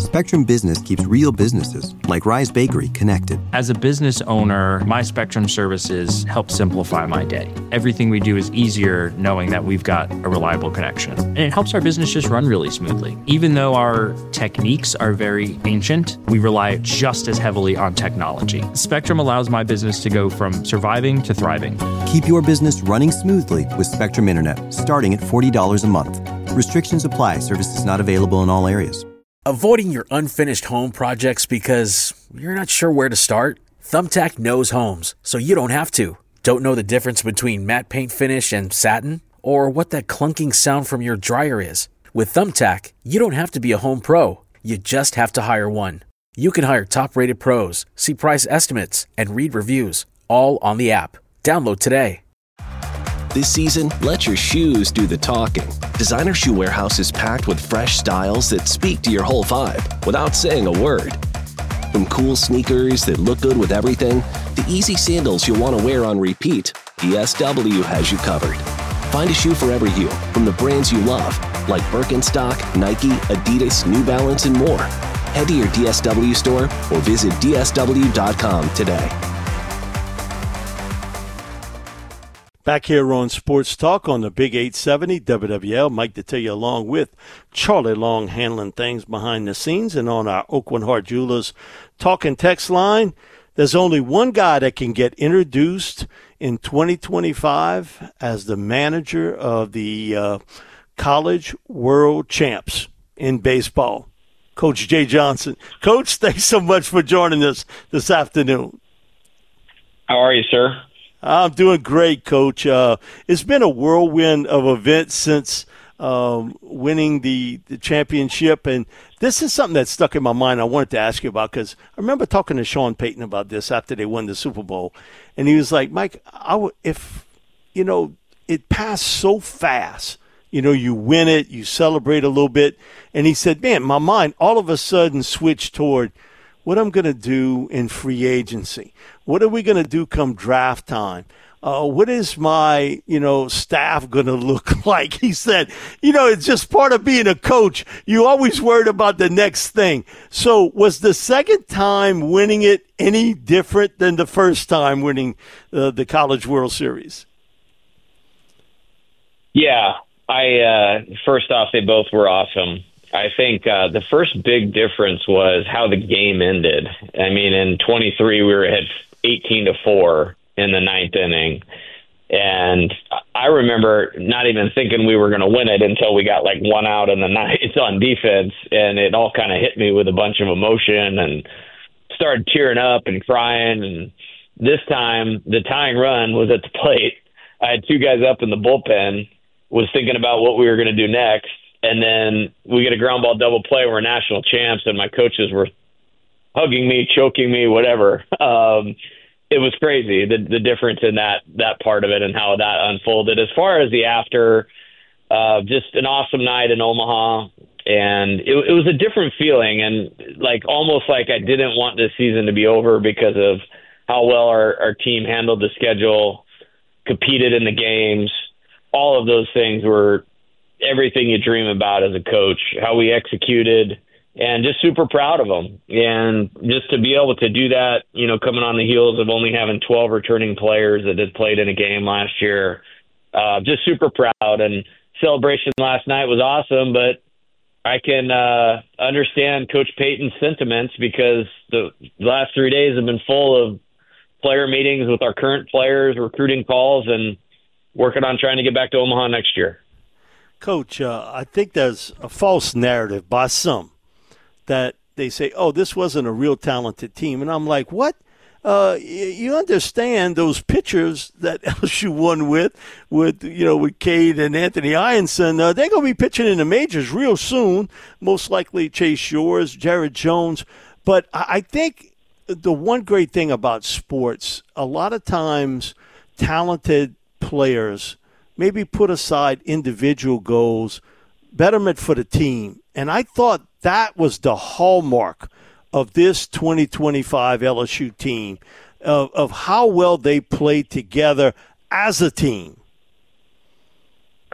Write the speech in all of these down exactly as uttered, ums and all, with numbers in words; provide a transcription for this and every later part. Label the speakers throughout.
Speaker 1: Spectrum Business keeps real businesses, like Rise Bakery, connected.
Speaker 2: As a business owner, my Spectrum services help simplify my day. Everything we do is easier knowing that we've got a reliable connection. And it helps our business just run really smoothly. Even though our techniques are very ancient, we rely just as heavily on technology. Spectrum allows my business to go from surviving to thriving.
Speaker 1: Keep your business running smoothly with Spectrum Internet, starting at forty dollars a month. Restrictions apply. Services not available in all areas.
Speaker 3: Avoiding your unfinished home projects because you're not sure where to start? Thumbtack knows homes, so you don't have to. Don't know the difference between matte paint finish and satin? Or what that clunking sound from your dryer is? With Thumbtack, you don't have to be a home pro. You just have to hire one. You can hire top-rated pros, see price estimates, and read reviews, all on the app. Download today.
Speaker 4: This season, let your shoes do the talking. Designer Shoe Warehouse is packed with fresh styles that speak to your whole vibe without saying a word. From cool sneakers that look good with everything, to easy sandals you'll want to wear on repeat, D S W has you covered. Find a shoe for every you from the brands you love, like Birkenstock, Nike, Adidas, New Balance, and more. Head to your D S W store or visit D S W dot com today.
Speaker 5: Back here on Sports Talk on the Big eight seventy W W L. Mike Detillier along with Charlie Long handling things behind the scenes. And on our Oakland Heart Jewelers talk and text line, there's only one guy that can get introduced in twenty twenty-five as the manager of the uh, College World Champs in baseball, Coach Jay Johnson. Coach, thanks so much for joining us this afternoon.
Speaker 6: How are you, sir?
Speaker 5: I'm doing great, Coach. Uh, it's been a whirlwind of events since um, winning the, the championship, and this is something that stuck in my mind I wanted to ask you about because I remember talking to Sean Payton about this after they won the Super Bowl, and he was like, Mike, I w- if, you know, it passed so fast, you know, you win it, you celebrate a little bit, and he said, man, my mind all of a sudden switched toward what I'm going to do in free agency. What are we going to do come draft time? Uh, what is my, you know, staff going to look like? He said, you know, it's just part of being a coach. You always worried about the next thing. So was the second time winning it any different than the first time winning uh, the College World Series?
Speaker 6: Yeah. I uh, first off, they both were awesome. I think uh, the first big difference was how the game ended. I mean, in twenty-three, we were at eighteen to four in the ninth inning. And I remember not even thinking we were going to win it until we got like one out in the ninth on defense. And it all kind of hit me with a bunch of emotion and started tearing up and crying. And this time, the tying run was at the plate. I had two guys up in the bullpen, was thinking about what we were going to do next. And then we get a ground ball double play. We're national champs, and my coaches were hugging me, choking me, whatever. Um, it was crazy, the the difference in that that part of it and how that unfolded. As far as the after, uh, just an awesome night in Omaha, and it, it was a different feeling, and like almost like I didn't want this season to be over because of how well our, our team handled the schedule, competed in the games. All of those things were everything you dream about as a coach, how we executed, and just super proud of them. And just to be able to do that, you know, coming on the heels of only having twelve returning players that had played in a game last year, uh, just super proud. And celebration last night was awesome, but I can uh, understand Coach Payton's sentiments because the last three days have been full of player meetings with our current players, recruiting calls, and working on trying to get back to Omaha next year.
Speaker 5: Coach, uh, I think there's a false narrative by some that they say, oh, this wasn't a real talented team. And I'm like, what? Uh, you understand those pitchers that L S U won with, with you know, with Cade and Anthony Ianson, uh, they're going to be pitching in the majors real soon, most likely Chase Shores, Jared Jones. But I think the one great thing about sports, a lot of times talented players maybe put aside individual goals, betterment for the team. And I thought that was the hallmark of this twenty twenty-five L S U team, of, of how well they played together as a team.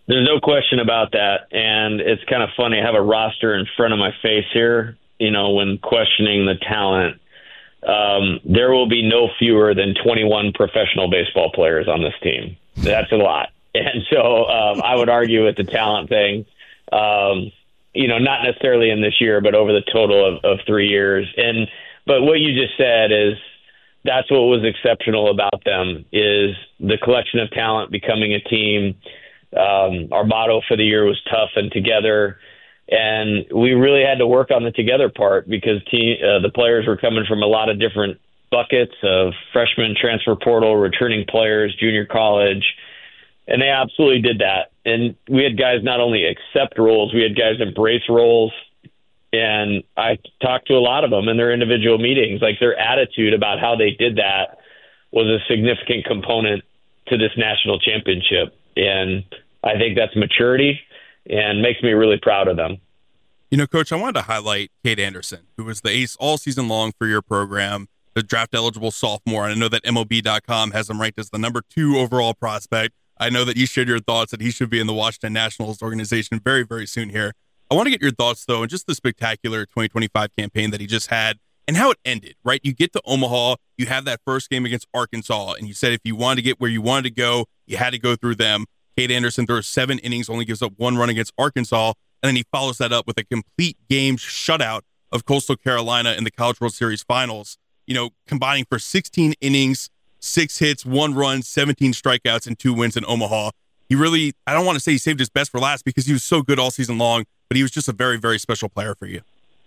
Speaker 6: There's no question about that. And it's kind of funny. I have a roster in front of my face here, you know, when questioning the talent. Um, there will be no fewer than twenty-one professional baseball players on this team. That's a lot. And so um, I would argue with the talent thing, um, you know, not necessarily in this year, but over the total of, of three years. And but what you just said is that's what was exceptional about them, is the collection of talent becoming a team. Um, our motto for the year was tough and together. And we really had to work on the together part because team, uh, the players were coming from a lot of different buckets of freshmen, transfer portal, returning players, junior college. And they absolutely did that. And we had guys not only accept roles, we had guys embrace roles. And I talked to a lot of them in their individual meetings. Like, their attitude about how they did that was a significant component to this national championship. And I think that's maturity and makes me really proud of them.
Speaker 7: You know, Coach, I wanted to highlight Cade Anderson, who was the ace all season long for your program, the draft-eligible sophomore. And I know that M L B dot com has him ranked as the number two overall prospect. I know that you shared your thoughts that he should be in the Washington Nationals organization very, very soon here. I want to get your thoughts, though, on just the spectacular twenty twenty-five campaign that he just had and how it ended, right? You get to Omaha, you have that first game against Arkansas, and you said if you wanted to get where you wanted to go, you had to go through them. Cade Anderson throws seven innings, only gives up one run against Arkansas, and then he follows that up with a complete game shutout of Coastal Carolina in the College World Series Finals, you know, combining for sixteen innings, six hits, one run, seventeen strikeouts, and two wins in Omaha. He really, I don't want to say he saved his best for last because he was so good all season long, but he was just a very, very special player for you.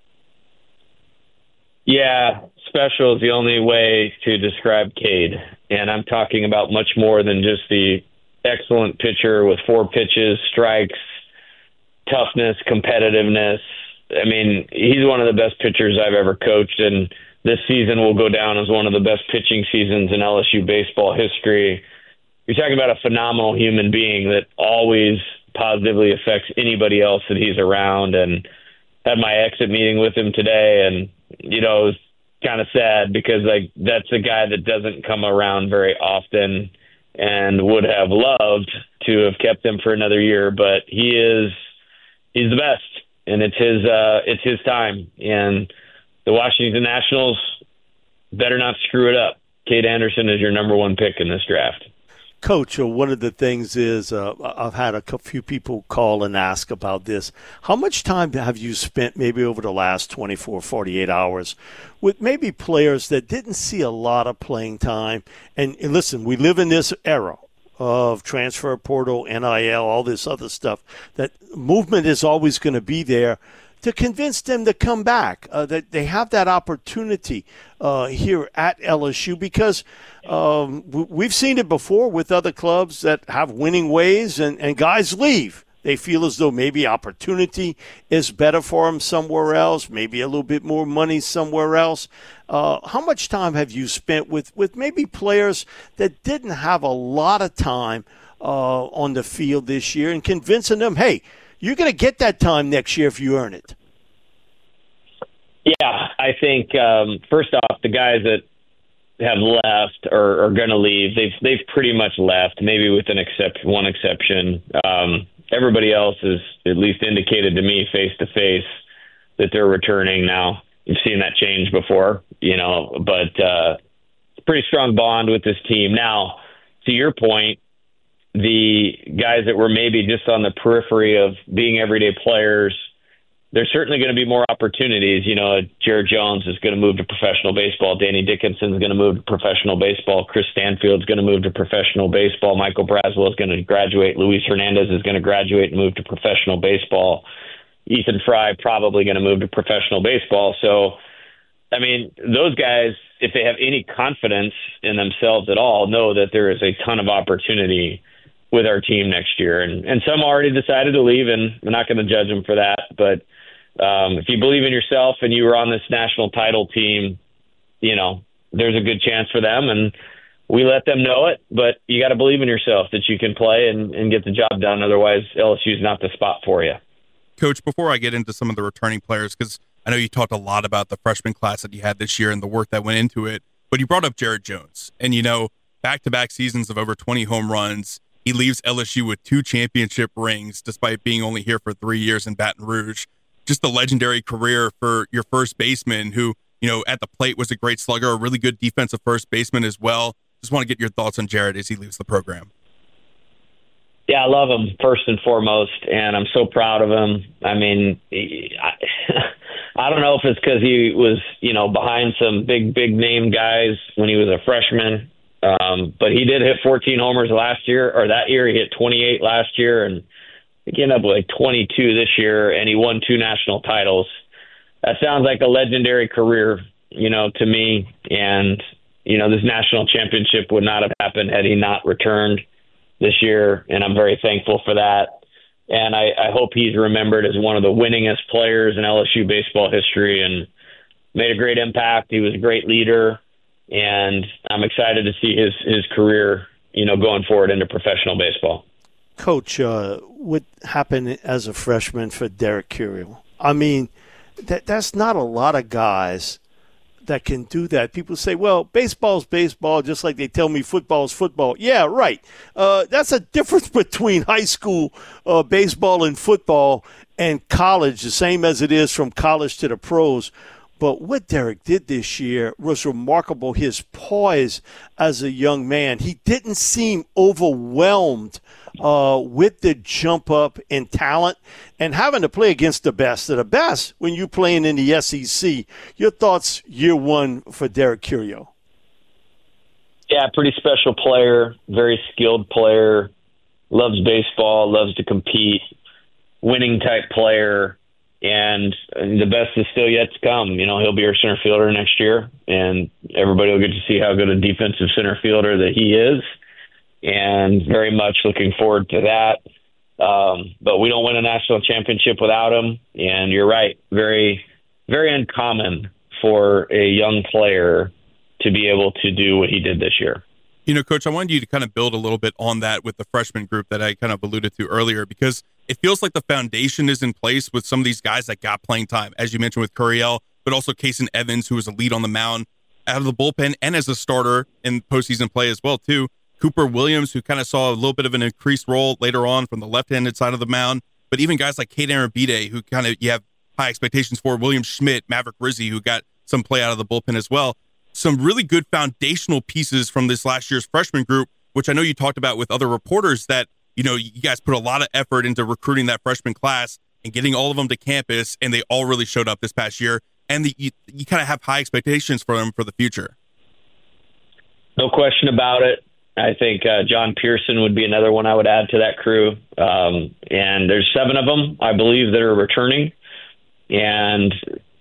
Speaker 6: Yeah, special is the only way to describe Cade. And I'm talking about much more than just the excellent pitcher with four pitches, strikes, toughness, competitiveness. I mean, he's one of the best pitchers I've ever coached, and this season will go down as one of the best pitching seasons in L S U baseball history. You're talking about a phenomenal human being that always positively affects anybody else that he's around. And had my exit meeting with him today, and you know, it was kind of sad because like that's a guy that doesn't come around very often, and would have loved to have kept him for another year. But he is he's the best, and it's his uh, it's his time. And the Washington Nationals better not screw it up. Cade Anderson is your number one pick in this draft.
Speaker 5: Coach, uh, one of the things is uh, I've had a few people call and ask about this. How much time have you spent maybe over the last twenty-four, forty-eight hours with maybe players that didn't see a lot of playing time? And, and listen, we live in this era of transfer portal, N I L, all this other stuff, that movement is always going to be there to convince them to come back, uh, that they have that opportunity uh, here at L S U, because um, we've seen it before with other clubs that have winning ways, and, and guys leave. They feel as though maybe opportunity is better for them somewhere else, maybe a little bit more money somewhere else. Uh, how much time have you spent with, with maybe players that didn't have a lot of time uh, on the field this year, and convincing them, hey, you're going to get that time next year if you earn it?
Speaker 6: Yeah, I think um, first off, the guys that have left or are going to leave, they've they've pretty much left, maybe with an except one exception. Um, everybody else has at least indicated to me face to face that they're returning now. You've seen that change before, you know, but uh, pretty strong bond with this team. Now, to your point, the guys that were maybe just on the periphery of being everyday players, there's certainly going to be more opportunities. You know, Jared Jones is going to move to professional baseball. Danny Dickinson is going to move to professional baseball. Chris Stanfield is going to move to professional baseball. Michael Braswell is going to graduate. Luis Hernandez is going to graduate and move to professional baseball. Ethan Fry probably going to move to professional baseball. So, I mean, those guys, if they have any confidence in themselves at all, know that there is a ton of opportunity with our team next year. And, and some already decided to leave, and we're not going to judge them for that. But um, if you believe in yourself and you were on this national title team, you know, there's a good chance for them. And we let them know it, but you got to believe in yourself that you can play and, and get the job done. Otherwise, L S U is not the spot for you.
Speaker 7: Coach, before I get into some of the returning players, because I know you talked a lot about the freshman class that you had this year and the work that went into it, but you brought up Jared Jones. And, you know, back-to-back seasons of over twenty home runs. He leaves L S U with two championship rings, despite being only here for three years in Baton Rouge. Just a legendary career for your first baseman who, you know, at the plate was a great slugger, a really good defensive first baseman as well. Just want to get your thoughts on Jared as he leaves the program.
Speaker 6: Yeah, I love him first and foremost, and I'm so proud of him. I mean, I, I don't know if it's because he was, you know, behind some big, big name guys when he was a freshman, um, but he did hit fourteen homers last year, or that year. He hit twenty-eight last year, and he ended up with like twenty-two this year, and he won two national titles. That sounds like a legendary career, you know, to me, and, you know, this national championship would not have happened had he not returned this year, and I'm very thankful for that. And I, I hope he's remembered as one of the winningest players in L S U baseball history and made a great impact. He was a great leader, and I'm excited to see his, his career, you know, going forward into professional baseball.
Speaker 5: Coach, uh, what happened as a freshman for Derek Curiel? I mean, that that's not a lot of guys that can do that. People say, well, baseball's baseball, just like they tell me football's football. Yeah, right. Uh, that's a difference between high school uh, baseball and football and college, the same as it is from college to the pros. But what Derek did this year was remarkable, his poise as a young man. He didn't seem overwhelmed uh, with the jump up in talent and having to play against the best of the best when you're playing in the S E C. Your thoughts year one for Derek Curiel?
Speaker 6: Yeah, pretty special player, very skilled player, loves baseball, loves to compete, winning type player. And the best is still yet to come. You know, he'll be our center fielder next year, and everybody will get to see how good a defensive center fielder that he is, and very much looking forward to that. Um, but we don't win a national championship without him, and you're right, very, very uncommon for a young player to be able to do what he did this year.
Speaker 7: You know, Coach, I wanted you to kind of build a little bit on that with the freshman group that I kind of alluded to earlier, because it feels like the foundation is in place with some of these guys that got playing time, as you mentioned with Curiel, but also Kason Evans, who was a lead on the mound out of the bullpen and as a starter in postseason play as well, too. Cooper Williams, who kind of saw a little bit of an increased role later on from the left-handed side of the mound, but even guys like Cade Arambide, who kind of you have high expectations for, William Schmidt, Maverick Rizzi, who got some play out of the bullpen as well. Some really good foundational pieces from this last year's freshman group, which I know you talked about with other reporters that, you know, you guys put a lot of effort into recruiting that freshman class and getting all of them to campus, and they all really showed up this past year. And the, you, you kind of have high expectations for them for the future.
Speaker 6: No question about it. I think uh, John Pearson would be another one I would add to that crew. Um, and there's seven of them, I believe, that are returning, and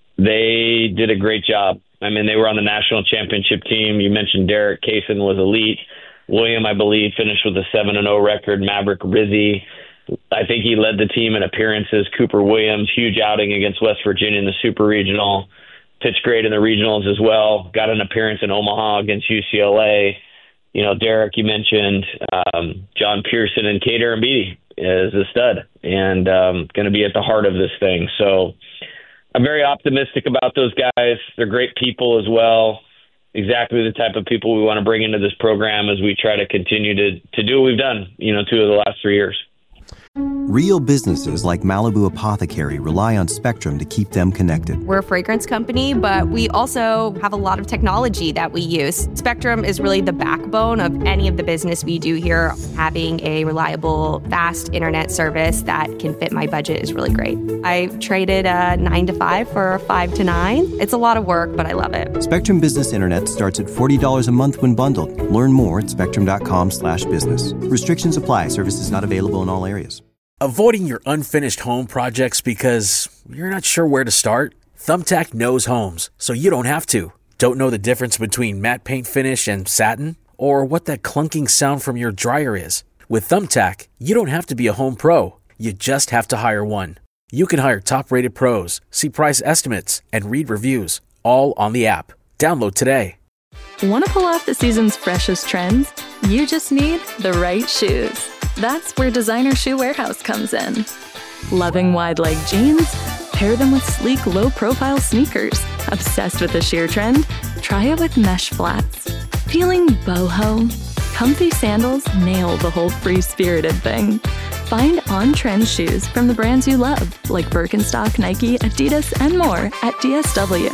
Speaker 6: they did a great job. I mean, they were on the national championship team. You mentioned Derek. Kason was elite. William, I believe, finished with a seven and oh record. Maverick Rizzi, I think he led the team in appearances. Cooper Williams, huge outing against West Virginia in the Super Regional. Pitched great in the regionals as well. Got an appearance in Omaha against U C L A. You know, Derek, you mentioned um, John Pearson, and Cade Arambide is a stud and um, going to be at the heart of this thing. So I'm very optimistic about those guys. They're great people as well. Exactly the type of people we want to bring into this program as we try to continue to, to do what we've done, you know, two of the last three years.
Speaker 1: Real businesses like Malibu Apothecary rely on Spectrum to keep them connected.
Speaker 8: We're a fragrance company, but we also have a lot of technology that we use. Spectrum is really the backbone of any of the business we do here. Having a reliable, fast internet service that can fit my budget is really great. I traded a nine to five for a five to nine. It's a lot of work, but I love it.
Speaker 1: Spectrum Business Internet starts at forty dollars a month when bundled. Learn more at spectrum.com slash business. Restrictions apply. Services not available in all areas.
Speaker 3: Avoiding your unfinished home projects because you're not sure where to start? Thumbtack knows homes, so you don't have to. Don't know the difference between matte paint finish and satin? Or what that clunking sound from your dryer is? With Thumbtack, you don't have to be a home pro. You just have to hire one. You can hire top-rated pros, see price estimates, and read reviews, all on the app. Download today.
Speaker 9: Want to pull off the season's freshest trends? You just need the right shoes. That's where Designer Shoe Warehouse comes in. Loving wide-leg jeans? Pair them with sleek, low-profile sneakers. Obsessed with the sheer trend? Try it with mesh flats. Feeling boho? comfy sandals nail the whole free-spirited thing. Find on-trend shoes from the brands you love, like Birkenstock, Nike, Adidas, and more at D S W.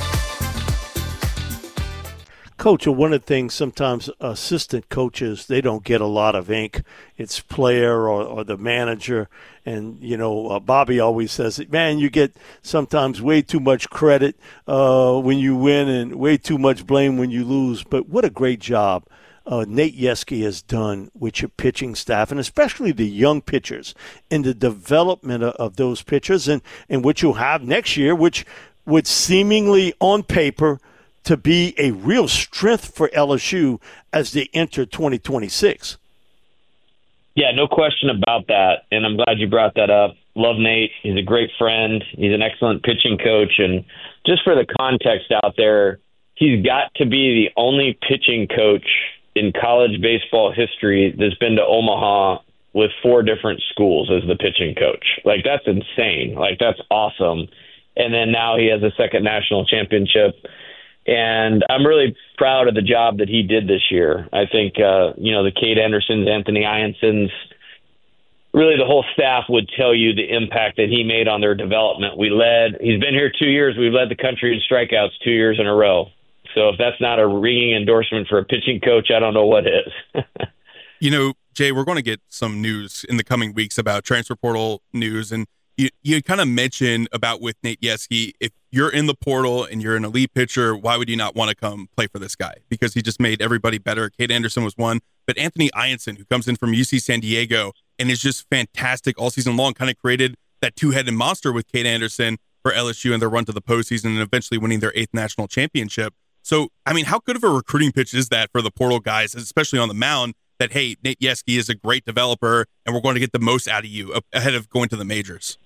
Speaker 5: Coach, one of the things sometimes assistant coaches, they don't get a lot of ink. It's player or, or the manager. And, you know, uh, Bobby always says, man, you get sometimes way too much credit uh, when you win and way too much blame when you lose. But what a great job uh, Nate Yeskie has done with your pitching staff, and especially the young pitchers, in the development of, of those pitchers and, and what you'll have next year, which would seemingly on paper – to be a real strength for L S U as they enter twenty twenty-six.
Speaker 6: Yeah, no question about that, and I'm glad you brought that up. Love Nate. He's a great friend. He's an excellent pitching coach, and just for the context out there, he's got to be the only pitching coach in college baseball history that's been to Omaha with four different schools as the pitching coach. Like, that's insane. Like, that's awesome. And then now he has a second national championship. And I'm really proud of the job that he did this year. I think, uh, you know, the Cade Andersons, Anthony Ionsons, really the whole staff would tell you the impact that he made on their development. We led, he's been here two years. We've led the country in strikeouts two years in a row. So if that's not a ringing endorsement for a pitching coach, I don't know what is.
Speaker 7: You know, Jay, we're going to get some news in the coming weeks about transfer portal news. And you, you kind of mentioned about with Nate Yeskie, if you're in the portal and you're an elite pitcher, why would you not want to come play for this guy? Because he just made everybody better. Cade Anderson was one, but Anthony Ionson, who comes in from U C San Diego and is just fantastic all season long, kind of created that two-headed monster with Cade Anderson for L S U and their run to the postseason and eventually winning their eighth national championship. So, I mean, how good of a recruiting pitch is that for the portal guys, especially on the mound, that, hey, Nate Yeskie is a great developer and we're going to get the most out of you ahead of going to the majors?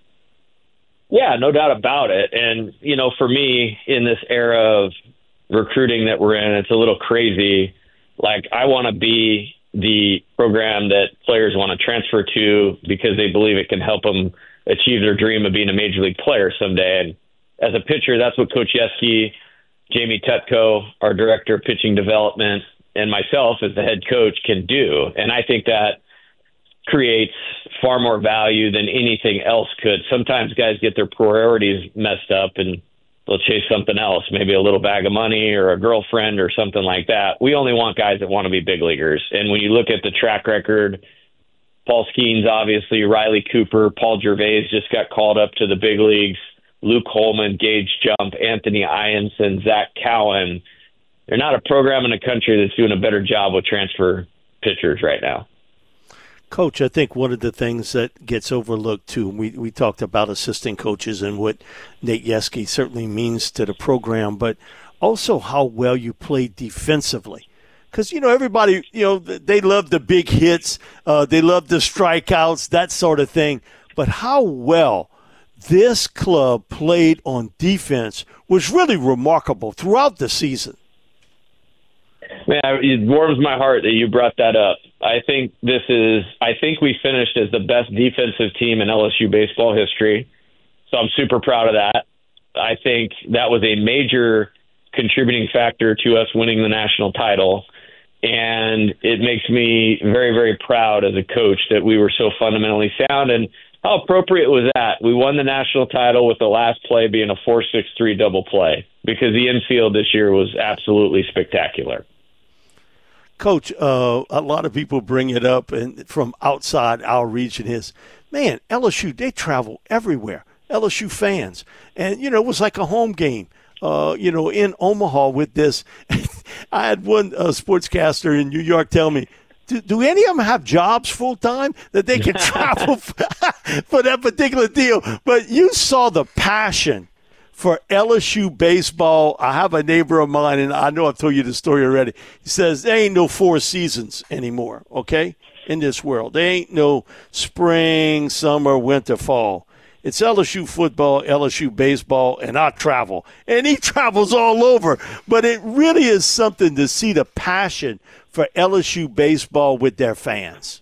Speaker 6: Yeah, no doubt about it. And, you know, for me, in this era of recruiting that we're in, it's a little crazy. Like, I want to be the program that players want to transfer to because they believe it can help them achieve their dream of being a major league player someday. And as a pitcher, that's what Coach Yeskie, Jamie Tutko, our director of pitching development, and myself as the head coach can do. And I think that creates far more value than anything else could. Sometimes guys get their priorities messed up and they'll chase something else, maybe a little bag of money or a girlfriend or something like that. We only want guys that want to be big leaguers. And when you look at the track record, Paul Skeens, obviously, Riley Cooper, Paul Gervais just got called up to the big leagues, Luke Holman, Gage Jump, Anthony Ionson, Zach Cowan. They're not a program in the country that's doing a better job with transfer pitchers right now.
Speaker 5: Coach, I think one of the things that gets overlooked, too, we, we talked about assistant coaches and what Nate Yeskie certainly means to the program, but also how well you play defensively. Because, you know, everybody, you know, they love the big hits, uh, they love the strikeouts, that sort of thing. But how well this club played on defense was really remarkable throughout the season.
Speaker 6: Man, it warms my heart that you brought that up. I think this is, I think we finished as the best defensive team in L S U baseball history. So I'm super proud of that. I think that was a major contributing factor to us winning the national title. And it makes me very, very proud as a coach that we were so fundamentally sound. And how appropriate was that? We won the national title with the last play being a four six three double play because the infield this year was absolutely spectacular.
Speaker 5: Coach, uh, a lot of people bring it up and from outside our region is, man, L S U, they travel everywhere, L S U fans. And, you know, it was like a home game, uh, you know, in Omaha with this. I had one uh, sportscaster in New York tell me, do, do any of them have jobs full-time that they can travel for, for that particular deal? But you saw the passion for L S U baseball. I have a neighbor of mine, and I know I've told you the story already. He says there ain't no four seasons anymore, okay, in this world. There ain't no spring, summer, winter, fall. It's L S U football, L S U baseball, and I travel. And he travels all over. But it really is something to see the passion for L S U baseball with their fans.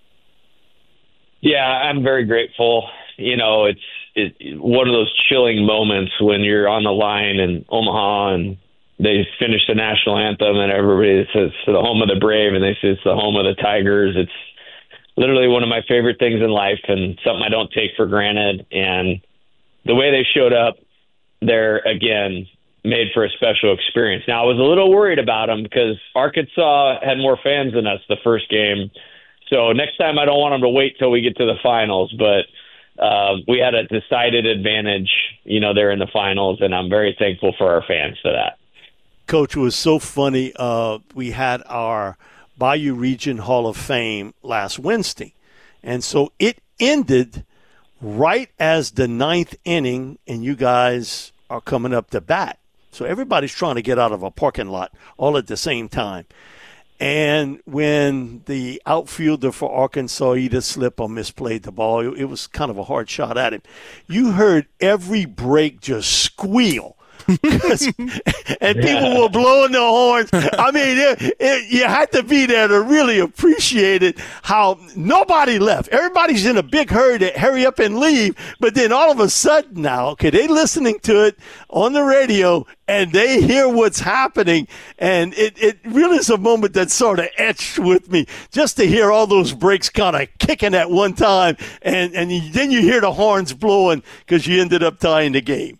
Speaker 6: Yeah, I'm very grateful. You know, it's it, one of those chilling moments when you're on the line in Omaha and they finish the national anthem and everybody says it's the home of the Brave, and they say it's the home of the Tigers. It's literally one of my favorite things in life and something I don't take for granted. And the way they showed up there, again, made for a special experience. Now, I was a little worried about them because Arkansas had more fans than us the first game. So next time I don't want them to wait till we get to the finals. But uh, we had a decided advantage, you know, there in the finals, and I'm very thankful for our fans for that.
Speaker 5: Coach, it was so funny. Uh, we had our Bayou Region Hall of Fame last Wednesday. And so it ended right as the ninth inning, and you guys are coming up to bat. So everybody's trying to get out of a parking lot all at the same time. And when the outfielder for Arkansas either slipped or misplayed the ball, it was kind of a hard shot at him. You heard every break just squeal. And people were blowing their horns. I mean, it, it, you had to be there to really appreciate it, how nobody left. Everybody's in a big hurry to hurry up and leave. But then all of a sudden now, okay, they listening to it on the radio, and they hear what's happening. And it, it really is a moment that sort of etched with me, just to hear all those breaks kind of kicking at one time. And, and you, then you hear the horns blowing because you ended up tying the game.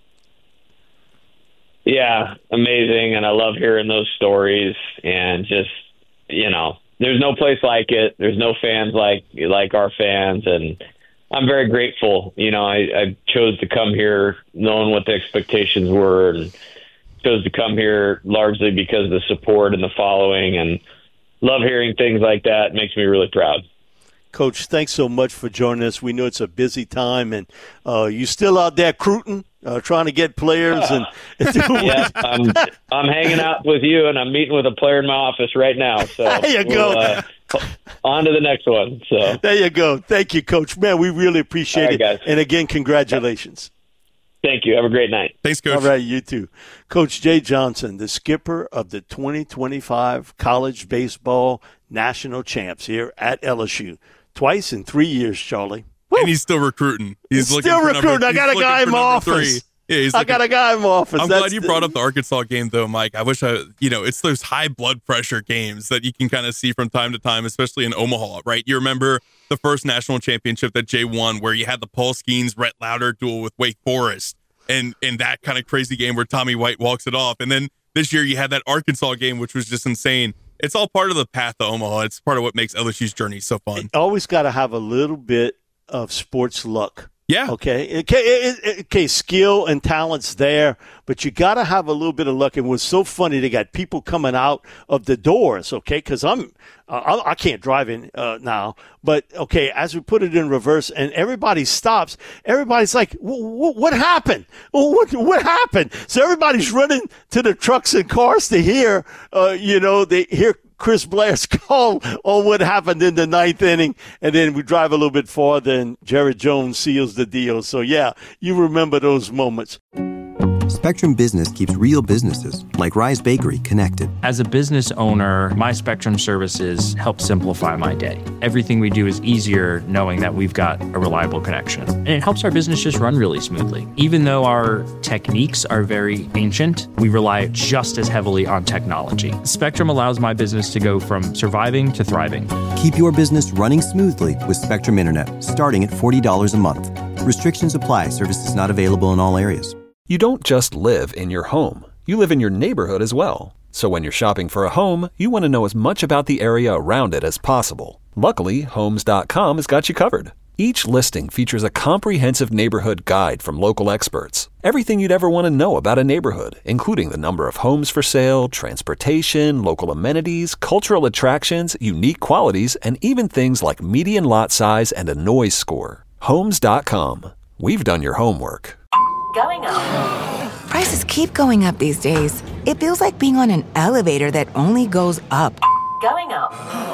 Speaker 6: Yeah, amazing, and I love hearing those stories. And just, you know, there's no place like it. There's no fans like like our fans, and I'm very grateful. You know, I, I chose to come here knowing what the expectations were, and chose to come here largely because of the support and the following, and love hearing things like that. It makes me really proud.
Speaker 5: Coach, thanks so much for joining us. We know it's a busy time, and uh, you still out there recruiting? Uh, trying to get players and
Speaker 6: yeah, I'm I'm hanging out with you, and I'm meeting with a player in my office right now. So
Speaker 5: there you
Speaker 6: we'll,
Speaker 5: go.
Speaker 6: Uh, on to the next one. So
Speaker 5: there you go. Thank you, Coach. Man, we really appreciate
Speaker 6: right,
Speaker 5: it.
Speaker 6: Guys.
Speaker 5: And again, congratulations.
Speaker 6: Thank you. Have a great night.
Speaker 7: Thanks, Coach.
Speaker 5: All right, you too. Coach Jay Johnson, the skipper of the twenty twenty-five College Baseball National Champs here at L S U. Twice in three years, Charlie.
Speaker 7: Woo! And he's still recruiting. He's,
Speaker 5: he's
Speaker 7: looking
Speaker 5: still
Speaker 7: for
Speaker 5: recruiting.
Speaker 7: Number,
Speaker 5: I got a guy in my office.
Speaker 7: Three. Yeah, he's
Speaker 5: I
Speaker 7: looking,
Speaker 5: got a guy in my office.
Speaker 7: I'm
Speaker 5: That's
Speaker 7: glad you
Speaker 5: the,
Speaker 7: brought up the Arkansas game, though, Mike. I wish I, you know, it's those high blood pressure games that you can kind of see from time to time, especially in Omaha, right? You remember the first national championship that Jay won, where you had the Paul Skeens, Rhett Lauder duel with Wake Forest, and and that kind of crazy game where Tommy White walks it off. And then this year you had that Arkansas game, which was just insane. It's all part of the path to Omaha. It's part of what makes L S U's journey so fun.
Speaker 5: You always got to have a little bit of sports luck.
Speaker 7: Yeah.
Speaker 5: Okay. Okay. Okay. Skill and talent's there, but you got to have a little bit of luck. And it was so funny. They got people coming out of the doors. Okay. Cause I'm, uh, I can't drive in uh, now, but okay. As we put it in reverse and everybody stops, everybody's like, what happened? What, what happened? So everybody's running to the trucks and cars to hear, uh, you know, they hear Chris Blair's call on what happened in the ninth inning, and then we drive a little bit farther, and Jared Jones seals the deal. So, yeah, you remember those moments.
Speaker 1: Spectrum Business keeps real businesses, like Rise Bakery, connected.
Speaker 2: As a business owner, my Spectrum services help simplify my day. Everything we do is easier knowing that we've got a reliable connection. And it helps our business just run really smoothly. Even though our techniques are very ancient, we rely just as heavily on technology. Spectrum allows my business to go from surviving to thriving.
Speaker 1: Keep your business running smoothly with Spectrum Internet, starting at forty dollars a month. Restrictions apply. Services not available in all areas.
Speaker 10: You don't just live in your home. You live in your neighborhood as well. So when you're shopping for a home, you want to know as much about the area around it as possible. Luckily, Homes dot com has got you covered. Each listing features a comprehensive neighborhood guide from local experts. Everything you'd ever want to know about a neighborhood, including the number of homes for sale, transportation, local amenities, cultural attractions, unique qualities, and even things like median lot size and a noise score. Homes dot com. We've done your homework.
Speaker 11: Going up. Prices keep going up these days. It feels like being on an elevator that only goes up. Going up.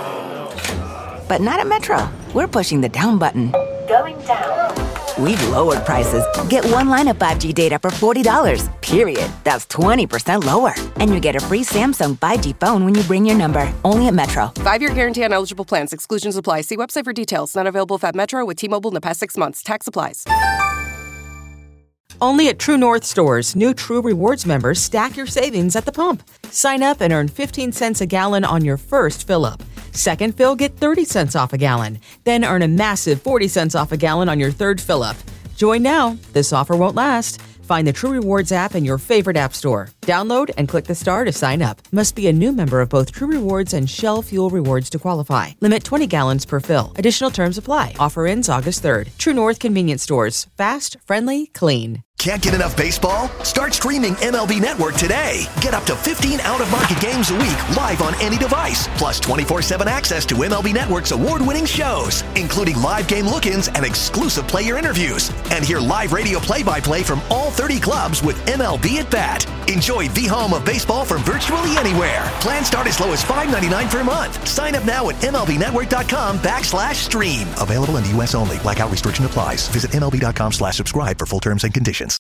Speaker 11: But not at Metro. We're pushing the down button. Going down. We've lowered prices. Get one line of five G data for forty dollars, period. That's twenty percent lower. And you get a free Samsung five G phone when you bring your number. Only at Metro.
Speaker 12: Five-year guarantee on eligible plans. Exclusions apply. See website for details. Not available at Metro with T-Mobile in the past six months. Tax applies.
Speaker 13: Only at True North stores, new True Rewards members stack your savings at the pump. Sign up and earn fifteen cents a gallon on your first fill-up. Second fill, get thirty cents off a gallon. Then earn a massive forty cents off a gallon on your third fill-up. Join now. This offer won't last. Find the True Rewards app in your favorite app store. Download and click the star to sign up. Must be a new member of both True Rewards and Shell Fuel Rewards to qualify. Limit twenty gallons per fill. Additional terms apply. Offer ends August third. True North Convenience Stores. Fast, friendly, clean.
Speaker 14: Can't get enough baseball? Start streaming M L B Network today. Get up to fifteen out-of-market games a week live on any device, plus twenty-four seven access to M L B Network's award-winning shows, including live game look-ins and exclusive player interviews. And hear live radio play-by-play from all thirty clubs with M L B at Bat. Enjoy the home of baseball from virtually anywhere. Plans start as low as five ninety-nine per month. Sign up now at MLBnetwork.com backslash stream. Available in the U S only. Blackout restriction applies. Visit MLB.com slash subscribe for full terms and conditions.